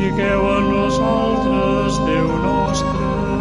fiqueu en nosaltres, Déu nostre.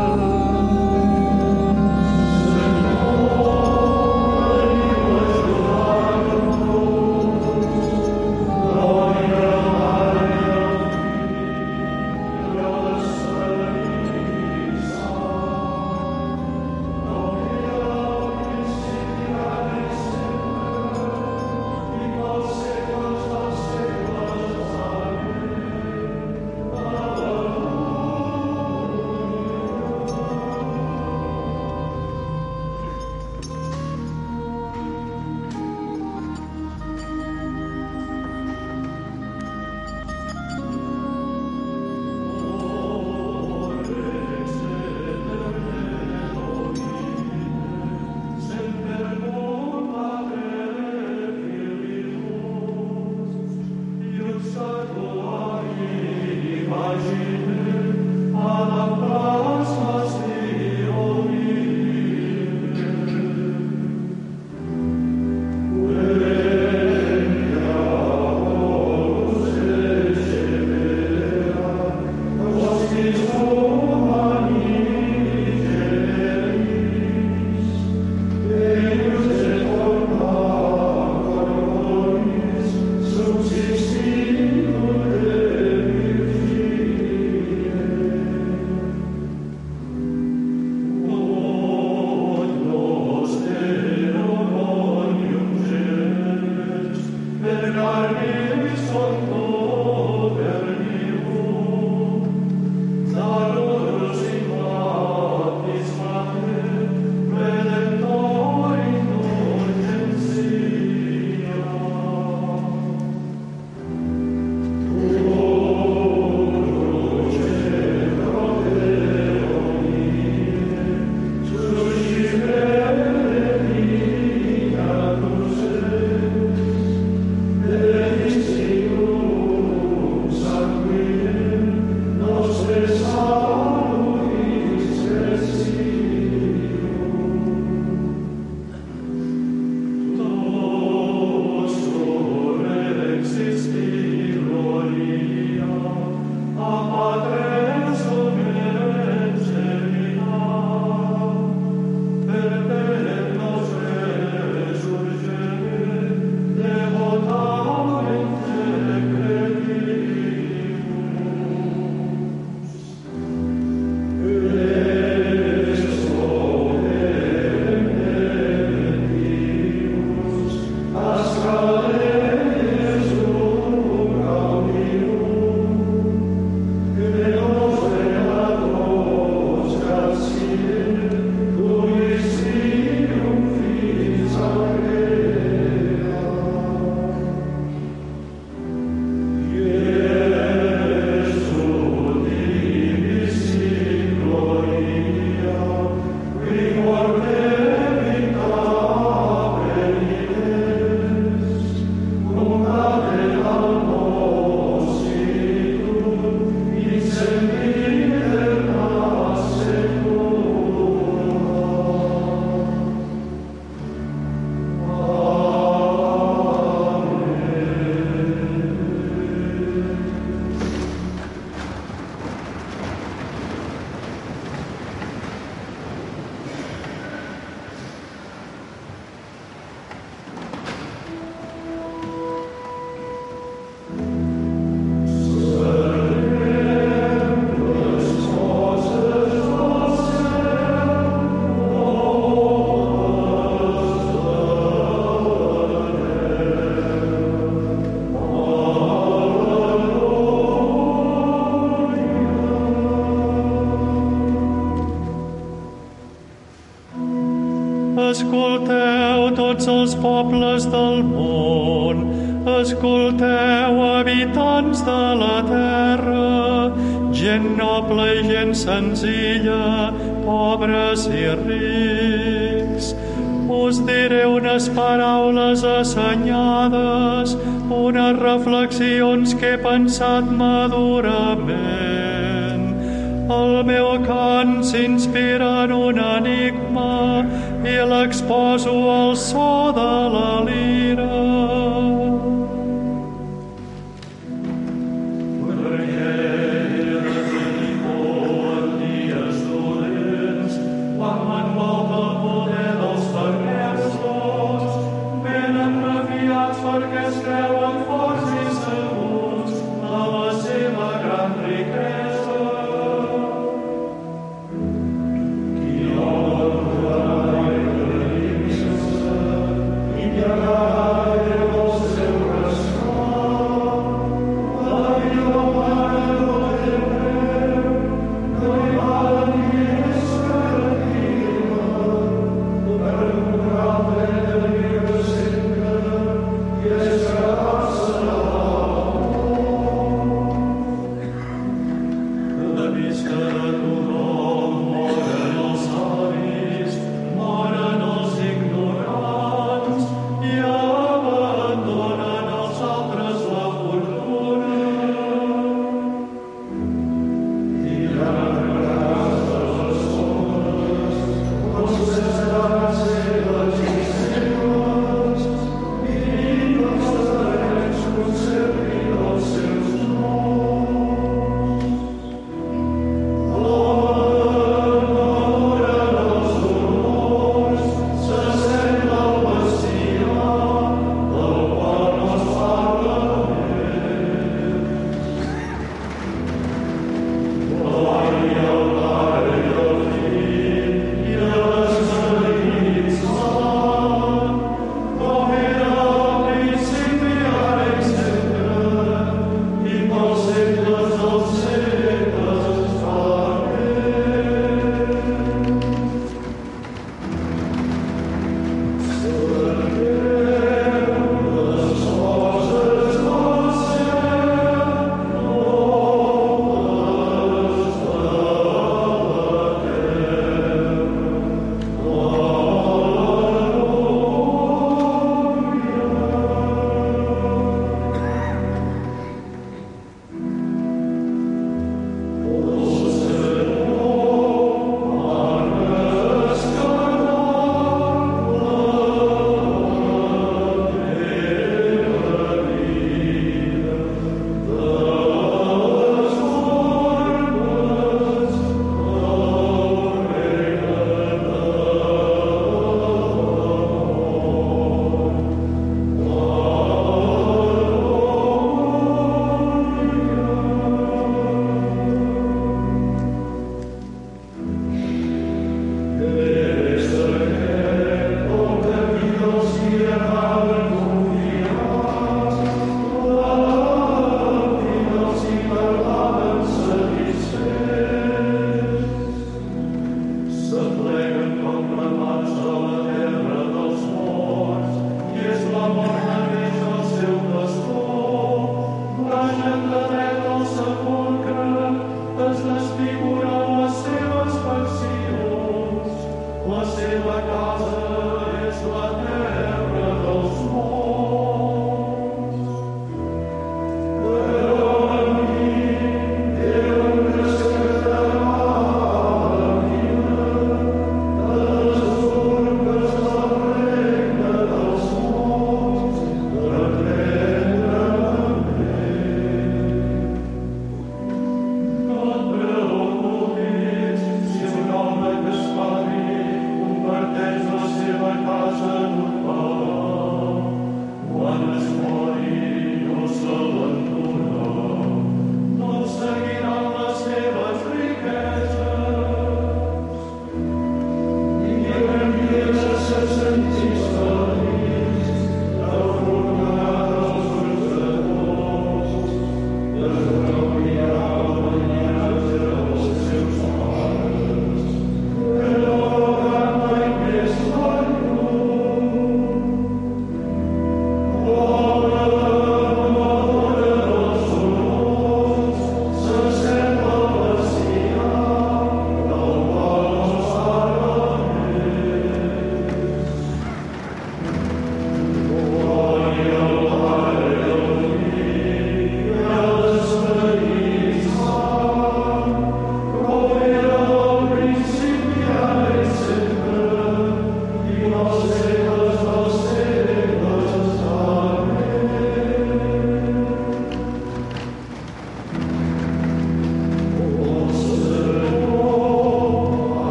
Escolteu tots els pobles del món, escolteu habitants de la terra, gent noble i gent senzilla, pobres i rics. Us diré unes paraules assenyades, unes reflexions que he pensat madurament. El meu cant s'inspira en un enigma i l'exposo al so de la lira. Perquè perquè creuen forts i segurs a la seva gran riquesa. Qui obre l'aigua i llaga el seu ressò, la vida humana no té preu, no hi val ni és creativa, per comprar el dret de viure sempre i escapar-se de la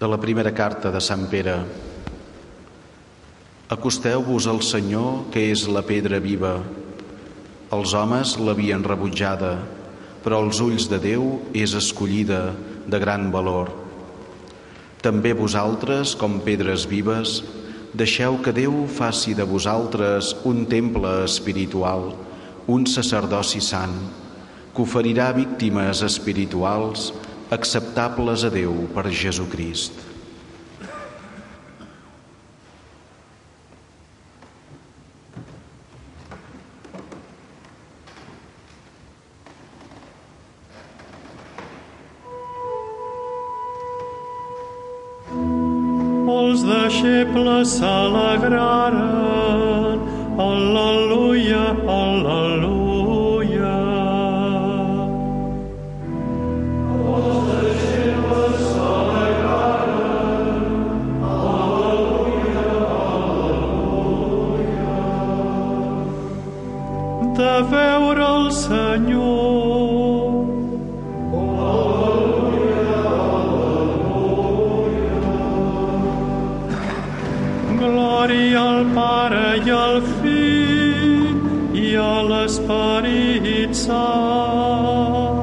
De la primera carta de Sant Pere. Acosteu-vos al Senyor, que és la pedra viva. Els homes l'havien rebutjada, però als ulls de Déu és escollida, de gran valor. També vosaltres, com pedres vives, deixeu que Déu faci de vosaltres un temple espiritual, un sacerdoci sant, que oferirà víctimes espirituals acceptables a Déu per Jesucrist. Els deixebles s'alegraren, al·leluia, al·leluia. De veure el Senyor. Al·leluia, al·leluia. Glòria al Pare i al Fill i a l'Esperit Sant.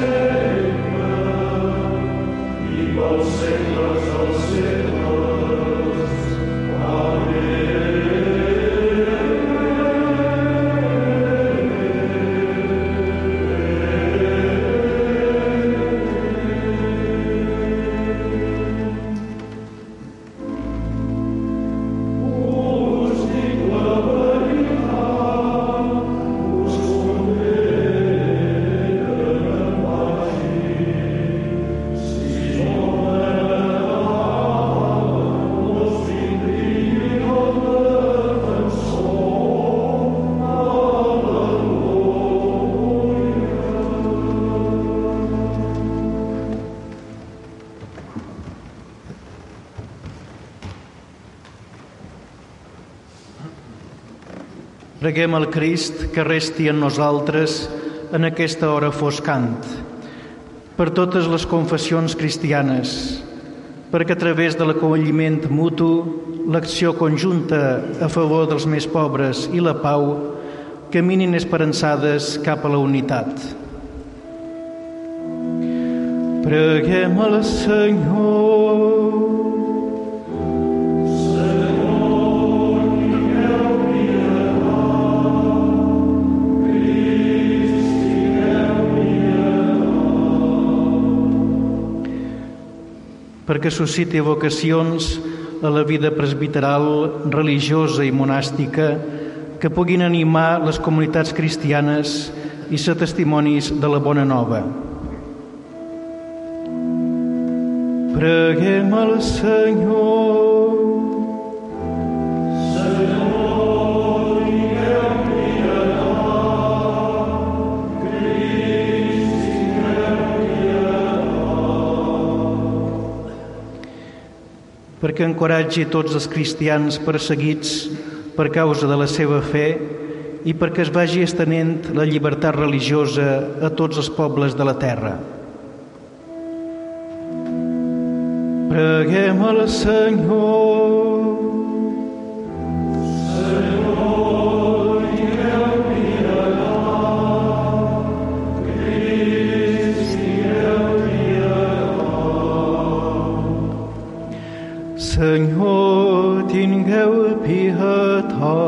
Segles dels segles. Preguem al Crist que resti en nosaltres en aquesta hora foscant, per totes les confessions cristianes, perquè a través de l'acolliment mutu, l'acció conjunta a favor dels més pobres i la pau caminin esperançades cap a la unitat. Preguem al Senyor. Perquè susciti vocacions a la vida presbiteral, religiosa i monàstica que puguin animar les comunitats cristianes i ser testimonis de la bona nova. Preguem al Senyor. Perquè encoratgi tots els cristians perseguits per causa de la seva fe i perquè es vagi estenent la llibertat religiosa a tots els pobles de la terra. Preguem al Senyor. Senyor, tingueu pietat.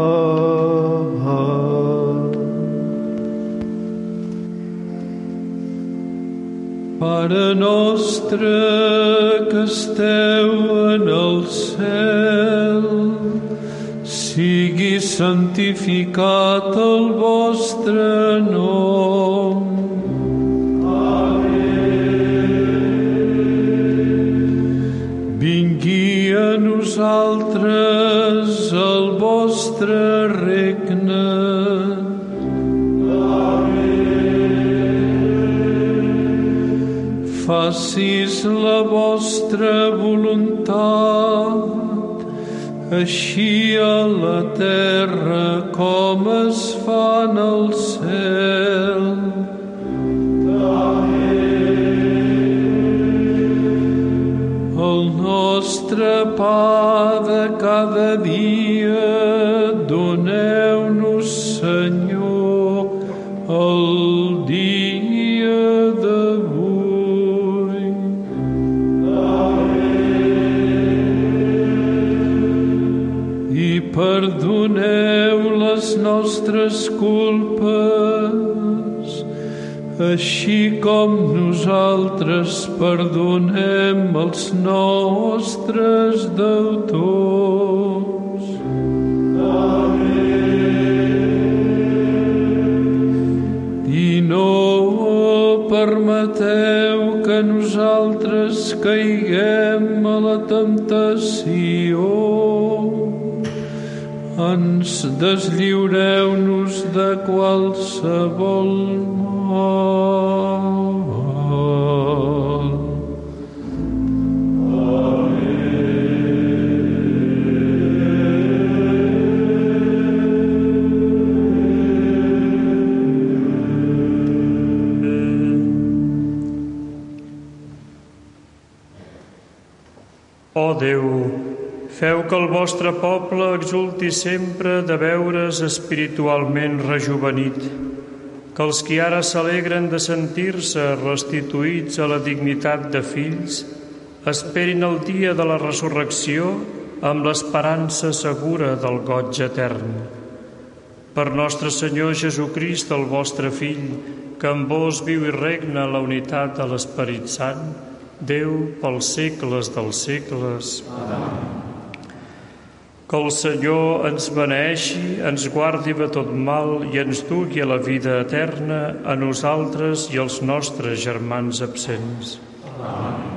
Pare nostre que esteu en el cel, sigui santificat el vostre nom. Vingui a nosaltres el vostre regne. Facis la vostra voluntat, així a la terra com es fa en el cel. El nostre pa de cada dia doneu-nos, Senyor, el dia d'avui. I perdoneu les nostres culpes, així com nosaltres perdonem els nostres deutors. I no permeteu que nosaltres caiguem a la temptació. Ens deslliureu-nos de qualsevol mal. Ó Déu, feu que el vostre poble exulti sempre de veure's espiritualment rejuvenit, que els qui ara s'alegren de sentir-se restituïts a la dignitat de fills esperin el dia de la resurrecció amb l'esperança segura del goig etern. Per nostre Senyor Jesucrist, el vostre Fill, que amb vos viu i regna la unitat de l'Esperit Sant, Déu pels segles dels segles. Amén. Que el Senyor ens beneeixi, ens guardi de tot mal i ens dugui a la vida eterna a nosaltres i als nostres germans absents. Amén.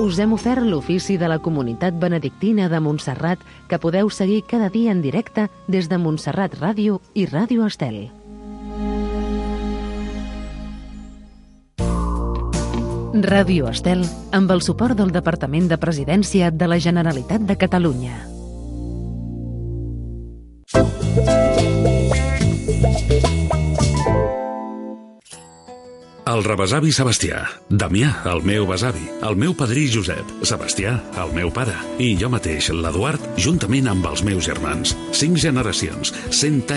us hem ofert l'ofici de la Comunitat Benedictina de Montserrat, que podeu seguir cada dia en directe des de Montserrat Ràdio i Ràdio Estel. Ràdio Estel, amb el suport del Departament de Presidència de la Generalitat de Catalunya. El rebesavi Sebastià, Damià, el meu besavi, el meu padrí Josep, Sebastià, el meu pare, i jo mateix, l'Eduard, juntament amb els meus germans. 5 generacions, 100 anys